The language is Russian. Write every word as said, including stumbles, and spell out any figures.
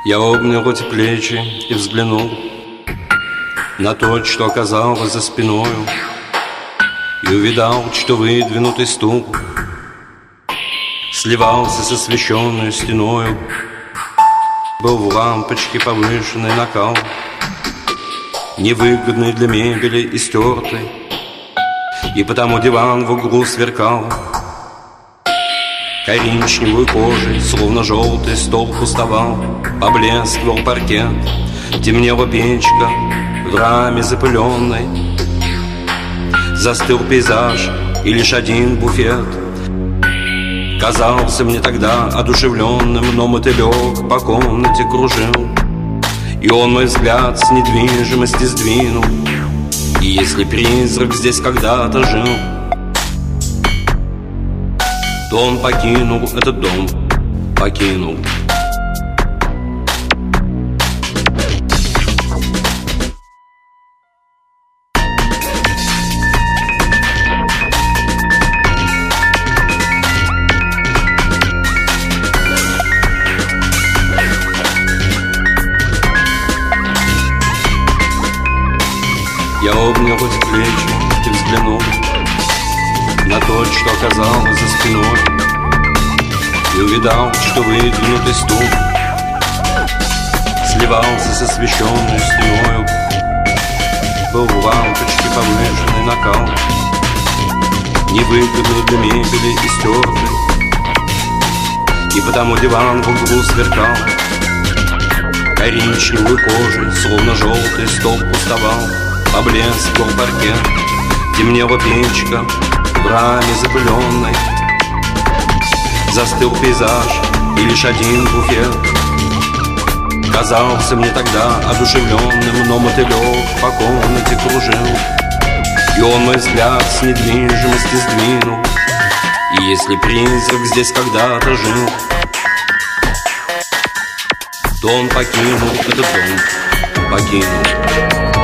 Я обнял эти плечи и взглянул на то, что оказалось за спиною, и увидал, что выдвинутый стул сливался с освещенной стеною. Был в лампочке повышенный накал, невыгодный для мебели и стертый, и потому диван в углу сверкал коричневой кожей, словно желтый стол пустовал. Поблескивал паркет, темнела печка в раме запыленной. Застыл пейзаж, и лишь один буфет казался мне тогда одушевленным, но мотылек по комнате кружил, и он мой взгляд с недвижимости сдвинул. И если призрак здесь когда-то жил, то он покинул этот дом, покинул. Я обнял эти плечи и взглянул на то, что оказалось за спиной, и увидал, что выдвинутый стул сливался с освещенной стеною. Был в лампочке повышенный накал, невыгодный для мебели и стертый, и потому диван в углу сверкал коричневой кожей, словно желтый стол пустовал. Поблескивал паркет, темнела печка в раме запыленной. Застыл пейзаж, и лишь один буфет казался мне тогда одушевленным, но мотылек по комнате кружил, и он мой взгляд с недвижимости сдвинул. И если призрак здесь когда-то жил, то он покинул этот дом, покинул.